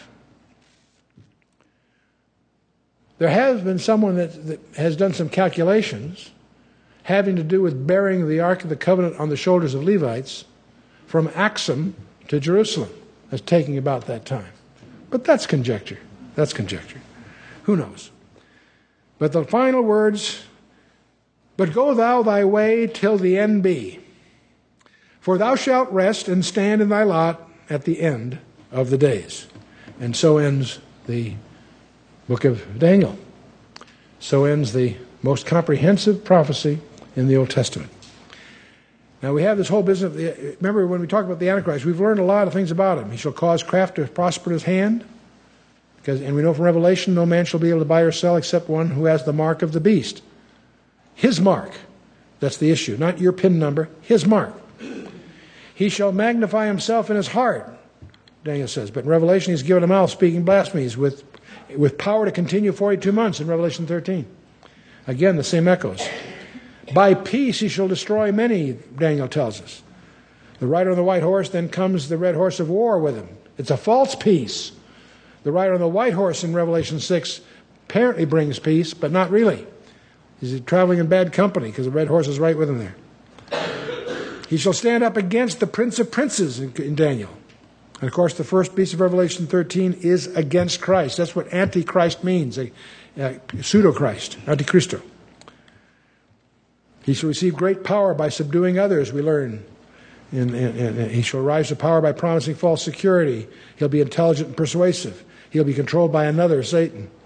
There has been someone that, that has done some calculations having to do with bearing the Ark of the Covenant on the shoulders of Levites from Axum to Jerusalem. That's taking about that time. But that's conjecture. That's conjecture. Who knows? But the final words, "But go thou thy way till the end be. For thou shalt rest and stand in thy lot at the end of the days." And so ends the book of Daniel. So ends the most comprehensive prophecy in the Old Testament. Now we have this whole business. Remember when we talk about the Antichrist, we've learned a lot of things about him. He shall cause craft to prosper in his hand. Because, and we know from Revelation, no man shall be able to buy or sell except one who has the mark of the beast. His mark. That's the issue. Not your pin number. His mark. "He shall magnify himself in his heart," Daniel says. But in Revelation, he's given a mouth speaking blasphemies with with power to continue forty-two months in Revelation thirteen. Again, the same echoes. "By peace he shall destroy many," Daniel tells us. The rider on the white horse, then comes the red horse of war with him. It's a false peace. The rider on the white horse in Revelation six apparently brings peace, but not really. He's traveling in bad company because the red horse is right with him there. "He shall stand up against the prince of princes," in, in Daniel. And of course, the first beast of Revelation thirteen is against Christ. That's what Antichrist means, a, a pseudo-Christ, Antichristo. "He shall receive great power by subduing others," we learn. And, and, and he shall rise to power by promising false security. He'll be intelligent and persuasive. He'll be controlled by another, Satan.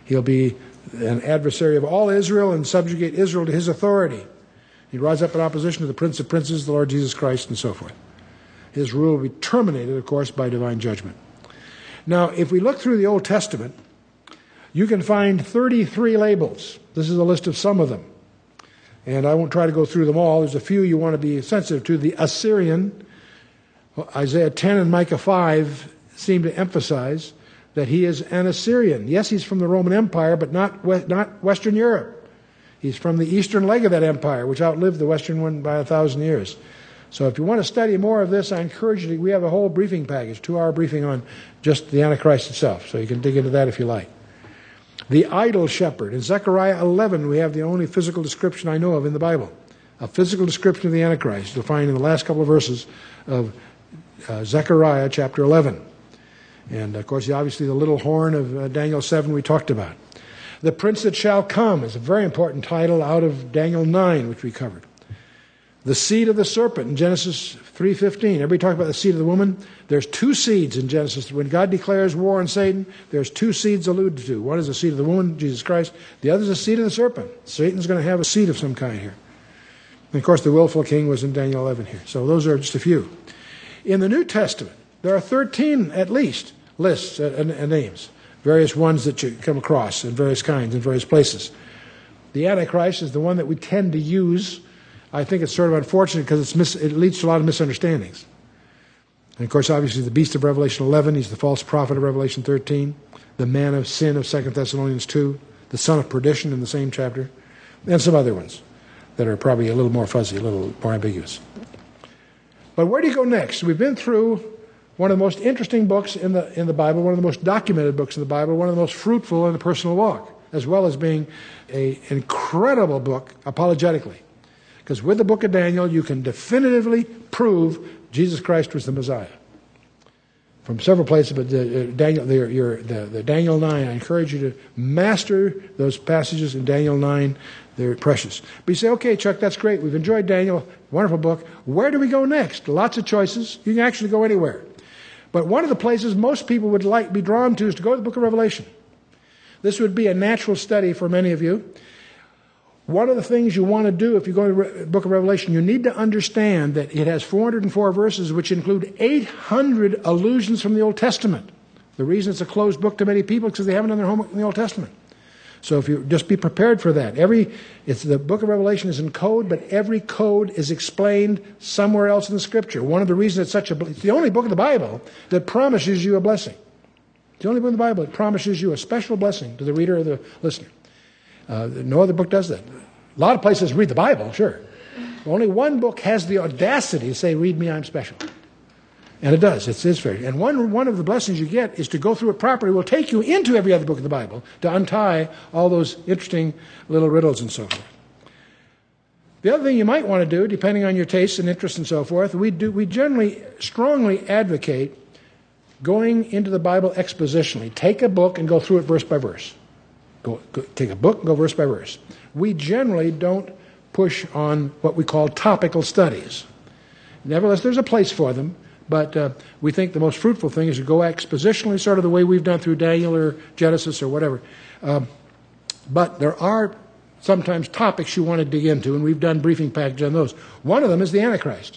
He'll be an adversary of all Israel and subjugate Israel to his authority. He rise up in opposition to the Prince of Princes, the Lord Jesus Christ, and so forth. His rule will be terminated, of course, by divine judgment. Now, if we look through the Old Testament, you can find thirty-three labels. This is a list of some of them. And I won't try to go through them all. There's a few you want to be sensitive to. The Assyrian, Isaiah ten and Micah five seem to emphasize that he is an Assyrian. Yes, he's from the Roman Empire, but not, not Western Europe. He's from the eastern leg of that empire, which outlived the western one by a thousand years. So if you want to study more of this, I encourage you to, we have a whole briefing package, two-hour briefing on just the Antichrist itself. So you can dig into that if you like. The idol shepherd. In Zechariah eleven, we have the only physical description I know of in the Bible. A physical description of the Antichrist you'll find in the last couple of verses of uh, Zechariah chapter eleven. And, of course, obviously the little horn of uh, Daniel seven we talked about. The Prince That Shall Come is a very important title out of Daniel nine, which we covered. The seed of the serpent in Genesis three fifteen. Everybody talk about the seed of the woman. There's two seeds in Genesis. When God declares war on Satan, there's two seeds alluded to. One is the seed of the woman, Jesus Christ. The other is the seed of the serpent. Satan's going to have a seed of some kind here. And, of course, the willful king was in Daniel eleven here. So those are just a few. In the New Testament, there are thirteen at least lists and, and names. Various ones that you come across in various kinds, in various places. The Antichrist is the one that we tend to use. I think it's sort of unfortunate because it's mis- it leads to a lot of misunderstandings. And, of course, obviously the beast of Revelation eleven, he's the false prophet of Revelation thirteen, the man of sin of Second Thessalonians two, the son of perdition in the same chapter, and some other ones that are probably a little more fuzzy, a little more ambiguous. But where do you go next? We've been through one of the most interesting books in the in the Bible, one of the most documented books in the Bible, one of the most fruitful in the personal walk, as well as being an incredible book apologetically. Because with the book of Daniel, you can definitively prove Jesus Christ was the Messiah. From several places, but the, uh, Daniel, the, your, the, the Daniel nine, I encourage you to master those passages in Daniel nine. They're precious. But you say, okay, Chuck, that's great. We've enjoyed Daniel. Wonderful book. Where do we go next? Lots of choices. You can actually go anywhere. But one of the places most people would like be drawn to is to go to the book of Revelation. This would be a natural study for many of you. One of the things you want to do if you go to the book of Revelation, you need to understand that it has four hundred four verses, which include eight hundred allusions from the Old Testament. The reason it's a closed book to many people is because they haven't done their homework in the Old Testament. So if you just be prepared for that. Every it's the book of Revelation is in code, but every code is explained somewhere else in the Scripture. One of the reasons it's such a it's the only book of the Bible that promises you a blessing. It's the only book in the Bible that promises you a special blessing to the reader or the listener. Uh, no other book does that. A lot of places read the Bible, sure. Only one book has the audacity to say, "Read me, I'm special." And it does. It's, it's fair. And one, one of the blessings you get is to go through it properly. Will take you into every other book of the Bible to untie all those interesting little riddles and so forth. The other thing you might want to do, depending on your tastes and interests and so forth, we do we generally strongly advocate going into the Bible expositionally. Take a book and go through it verse by verse. Go, go, take a book and go verse by verse. We generally don't push on what we call topical studies. Nevertheless, there's a place for them. But uh, we think the most fruitful thing is to go expositionally, sort of the way we've done through Daniel or Genesis or whatever. Um, but there are sometimes topics you want to dig into, and we've done briefing packages on those. One of them is the Antichrist.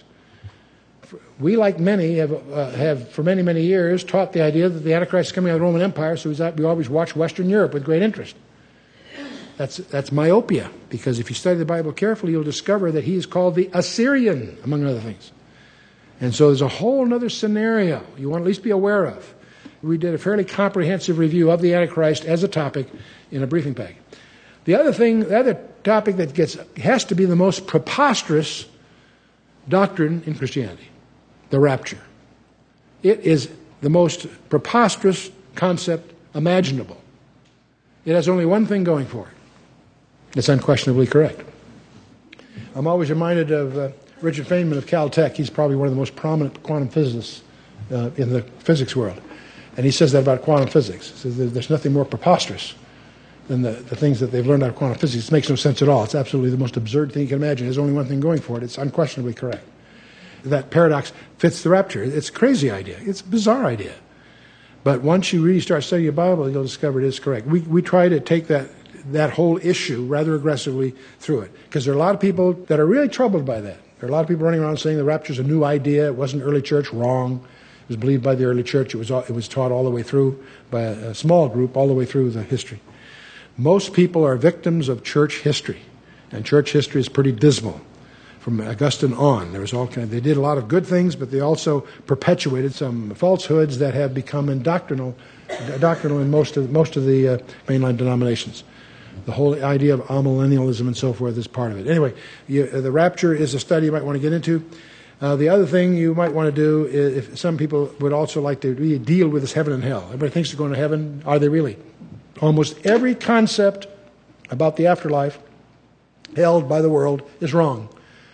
We, like many, have, uh, have for many, many years taught the idea that the Antichrist is coming out of the Roman Empire, so we always watch Western Europe with great interest. That's, that's myopia, because if you study the Bible carefully, you'll discover that he is called the Assyrian, among other things. And so there's a whole other scenario you want to at least be aware of. We did a fairly comprehensive review of the Antichrist as a topic in a briefing pack. The other thing, the other topic that gets has to be the most preposterous doctrine in Christianity, the rapture. It is the most preposterous concept imaginable. It has only one thing going for it. It's unquestionably correct. I'm always reminded of Uh, Richard Feynman of Caltech. He's probably one of the most prominent quantum physicists uh, in the physics world. And he says that about quantum physics. He says there's nothing more preposterous than the, the things that they've learned out of quantum physics. It makes no sense at all. It's absolutely the most absurd thing you can imagine. There's only one thing going for it. It's unquestionably correct. That paradox fits the rapture. It's a crazy idea. It's a bizarre idea. But once you really start studying your Bible, you'll discover it is correct. We we try to take that that whole issue rather aggressively through it, because there are a lot of people that are really troubled by that. There are a lot of people running around saying the rapture is a new idea. It wasn't early church. Wrong. It was believed by the early church. It was it was taught all the way through by a, a small group, all the way through the history. Most people are victims of church history, and church history is pretty dismal. From Augustine on, there was all kind of, they did a lot of good things, but they also perpetuated some falsehoods that have become indoctrinal, doctrinal in most of most of the uh, mainline denominations. The whole idea of amillennialism and so forth is part of it. Anyway, you, uh, the rapture is a study you might want to get into. Uh, the other thing you might want to do is, if some people would also like to really deal with, is heaven and hell. Everybody thinks they're going to heaven. Are they really? Almost every concept about the afterlife held by the world is wrong.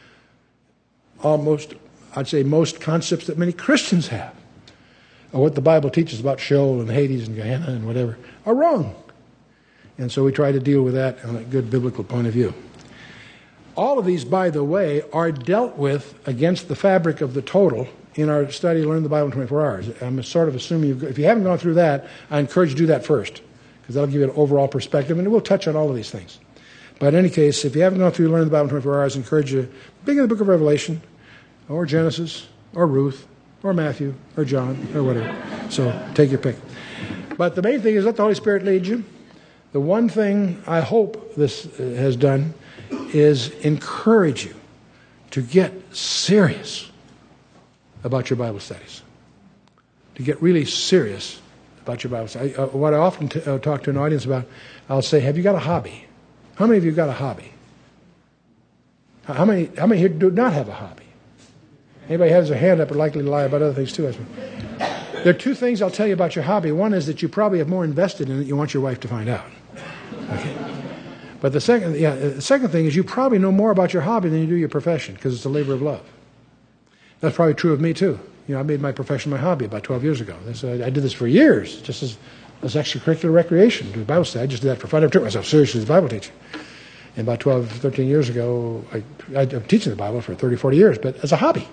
Almost, I'd say most concepts that many Christians have, or what the Bible teaches about Sheol and Hades and Gehenna and whatever, are wrong. And so we try to deal with that on a good biblical point of view. All of these, by the way, are dealt with against the fabric of the total in our study, Learn the Bible in twenty-four hours. I'm sort of assuming, you've, if you haven't gone through that, I encourage you to do that first, because that'll give you an overall perspective, and we'll touch on all of these things. But in any case, if you haven't gone through Learn the Bible in twenty-four hours, I encourage you to begin the book of Revelation, or Genesis, or Ruth, or Matthew, or John, or whatever. So take your pick. But the main thing is let the Holy Spirit lead you. The one thing I hope this has done is encourage you to get serious about your Bible studies. To get really serious about your Bible studies. I, uh, what I often t- uh, talk to an audience about, I'll say, have you got a hobby? How many of you got a hobby? How many, how many here do not have a hobby? Anybody has their hand up are likely to lie about other things too. There are two things I'll tell you about your hobby. One is that you probably have more invested in it you want your wife to find out. Okay. But the second, yeah, the second thing is you probably know more about your hobby than you do your profession, because it's a labor of love. That's probably true of me too. You know, I made my profession my hobby about twelve years ago. This, uh, I did this for years, just as, as extracurricular recreation, do Bible study. I just did that for fun. I took myself seriously as a Bible teacher. And about twelve, thirteen years ago, I, I, I'm teaching the Bible for thirty, forty years, but as a hobby.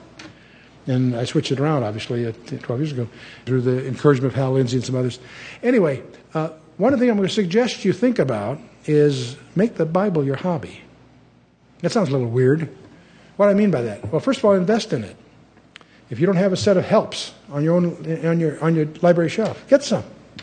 And I switched it around, obviously, uh, twelve years ago, through the encouragement of Hal Lindsey and some others. Anyway, uh, one of the things I'm going to suggest you think about is make the Bible your hobby. That sounds a little weird. What do I mean by that? Well, first of all, invest in it. If you don't have a set of helps on your own on your on your library shelf, get some.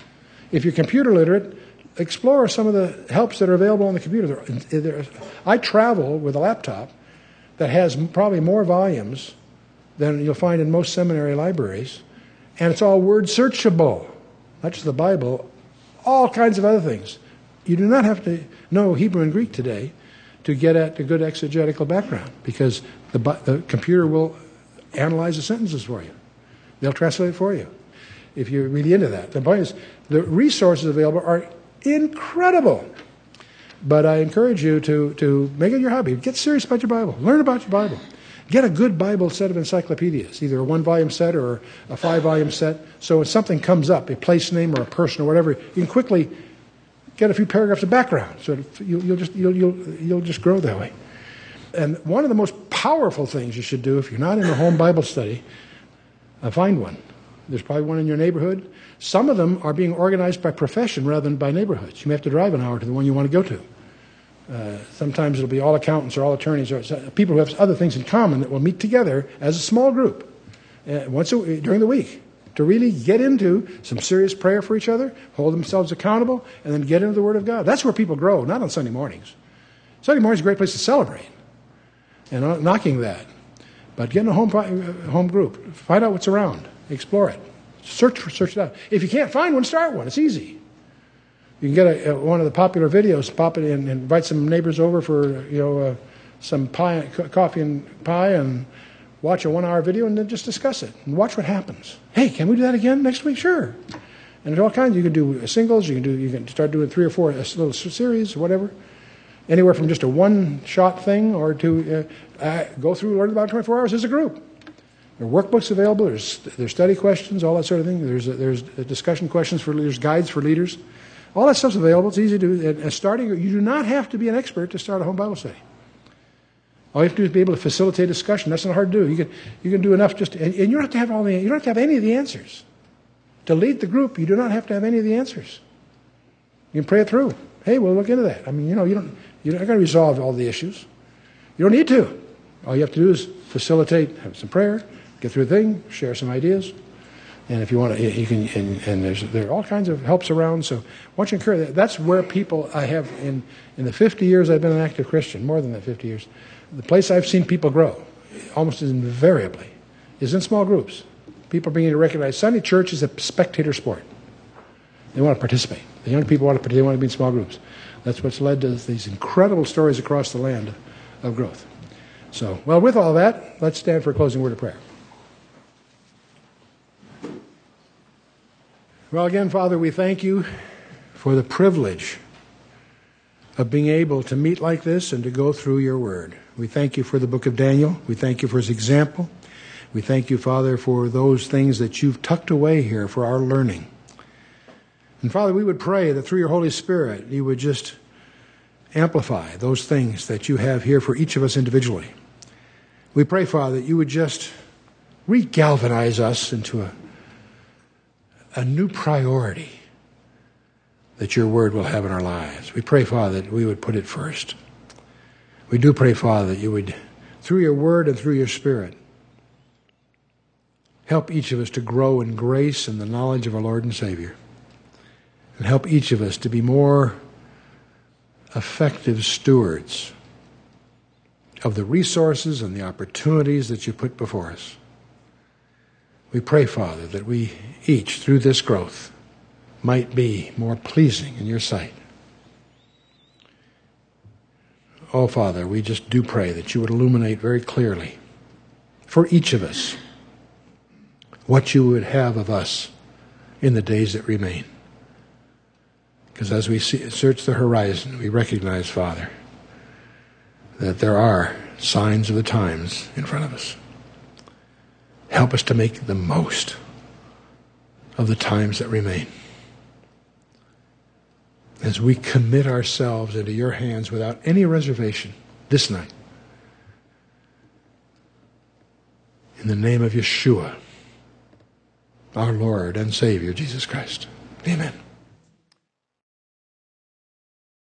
If you're computer literate, explore some of the helps that are available on the computer. There, there, I travel with a laptop that has probably more volumes than you'll find in most seminary libraries, and it's all word searchable. Not just the Bible, all kinds of other things. You do not have to know Hebrew and Greek today to get at a good exegetical background, because the, the computer will analyze the sentences for you. They'll translate it for you, if you're really into that. The point is, the resources available are incredible. But I encourage you to, to make it your hobby. Get serious about your Bible. Learn about your Bible. Get a good Bible set of encyclopedias, either a one-volume set or a five-volume set. So if something comes up, a place name or a person or whatever, you can quickly get a few paragraphs of background. So you'll, you'll just you'll, you'll you'll just grow that way. And one of the most powerful things you should do if you're not in a home Bible study, uh, find one. There's probably one in your neighborhood. Some of them are being organized by profession rather than by neighborhoods. You may have to drive an hour to the one you want to go to. Uh, sometimes it'll be all accountants or all attorneys or people who have other things in common that will meet together as a small group uh, once a, during the week to really get into some serious prayer for each other, hold themselves accountable, and then get into the Word of God. That's where people grow, not on Sunday mornings. Sunday mornings is a great place to celebrate, and I'm not knocking that. But get in a home, home group. Find out what's around. Explore it. Search for, search it out. If you can't find one, start one. It's easy. You can get a, a, one of the popular videos, pop it in, and invite some neighbors over for you know uh, some pie, coffee and pie, and watch a one-hour video, and then just discuss it and watch what happens. Hey, can we do that again next week? Sure. And there's all kinds. You can do singles. You can do. You can start doing three or four a little series or whatever. Anywhere from just a one-shot thing or to uh, uh, go through Learn the Bible in twenty-four hours as a group. There are workbooks available. There's there's study questions, all that sort of thing. There's there's discussion questions for leaders, guides for leaders. All that stuff's available. It's easy to do. And starting, you do not have to be an expert to start a home Bible study. All you have to do is be able to facilitate discussion. That's not hard to do. You can you can do enough just, to, and you don't have to have all the, you don't have to have any of the answers. To lead the group, you do not have to have any of the answers. You can pray it through. Hey, we'll look into that. I mean, you know, you don't, you're not going to resolve all the issues. You don't need to. All you have to do is facilitate, have some prayer, get through the thing, share some ideas. And if you want to, you can, and, and there's there are all kinds of helps around. So I want you to encourage that. That's where people I have, in, in the fifty years I've been an active Christian, more than that fifty years, the place I've seen people grow, almost invariably, is in small groups. People are beginning to recognize Sunday church is a spectator sport. They want to participate. The young people want to participate. They want to be in small groups. That's what's led to these incredible stories across the land of growth. So, well, with all that, let's stand for a closing word of prayer. Well, again, Father, we thank you for the privilege of being able to meet like this and to go through your word. We thank you for the book of Daniel. We thank you for his example. We thank you, Father, for those things that you've tucked away here for our learning. And Father, we would pray that through your Holy Spirit, you would just amplify those things that you have here for each of us individually. We pray, Father, that you would just re-galvanize us into a, a new priority that your word will have in our lives. We pray, Father, that we would put it first. We do pray, Father, that you would, through your word and through your Spirit, help each of us to grow in grace and the knowledge of our Lord and Savior. And help each of us to be more effective stewards of the resources and the opportunities that you put before us. We pray, Father, that we each, through this growth, might be more pleasing in your sight. Oh, Father, we just do pray that you would illuminate very clearly for each of us what you would have of us in the days that remain. Because as we see, search the horizon, we recognize, Father, that there are signs of the times in front of us. Help us to make the most of the times that remain. As we commit ourselves into your hands without any reservation this night. In the name of Yeshua, our Lord and Savior, Jesus Christ. Amen.